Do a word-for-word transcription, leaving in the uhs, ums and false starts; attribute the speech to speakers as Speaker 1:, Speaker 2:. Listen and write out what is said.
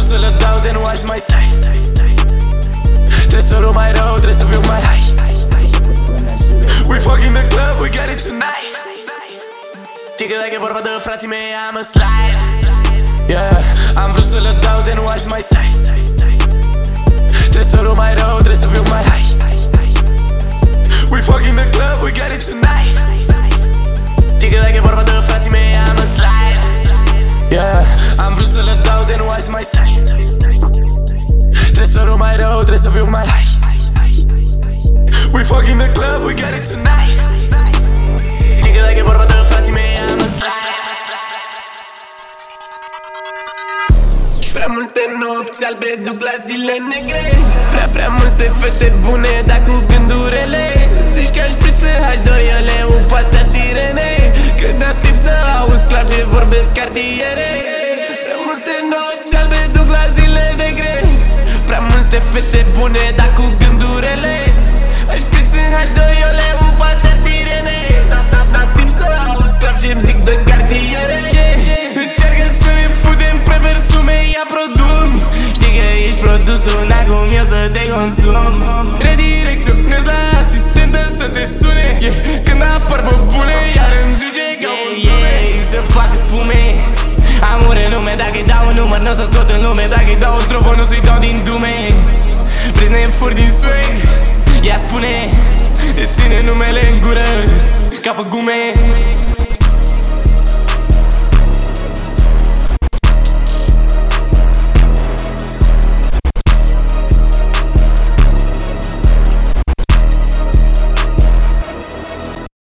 Speaker 1: să le dau de nu azi mai stai. Trebuie să rău mai rău, trebuie să fiu mai high. We fucking the club, we got it tonight. Știi că dacă e vorba de frații mei, am a slide. Yeah, am vrut să le dau de nu azi mai stai. Trebuie să rău mai rău, trebuie să fiu mai high. We fucking the club, we got it tonight. Știi că dacă e vorba de frații mei, am a slide. Yeah, am vrut să le dau de nu azi mai stai. Trebuie să rău mai rău, trebuie să fiu mai high. We fucking the club, we got it tonight. Știi că dacă e vorba de frații mei, am a slide. Prea multe nopți albe duc la zile negre. Prea, prea multe fete bune, dar cu gândurile. Zici că aș vrea să hași doi aleu cu astea sirene. Când am timp să auzi clar ce vorbesc cartiere. Prea multe nopți albe duc la zile negre. Prea multe fete bune, dar cu gândurile. Aș vrea să hași doi aleu cu astea sirene. N-am timp să auzi clar ce-mi zic doi cartiere. Încearcă să ne fudem pre versume, ia produm. Știi că ești produsul, n-acum eu să te consum. Redirecționez la asistentă să te sune. Yeah. Când apar pe bune, iar îmi zice că o yeah, yeah, să fac spume. Amor în lume, dacă-i dau un număr, n-o să scot în lume. Dacă-i dau o strofă, nu să-i dau din dume. Vrei să ne furi din swag? Ia spune, îți ține numele în gură ca pe gume.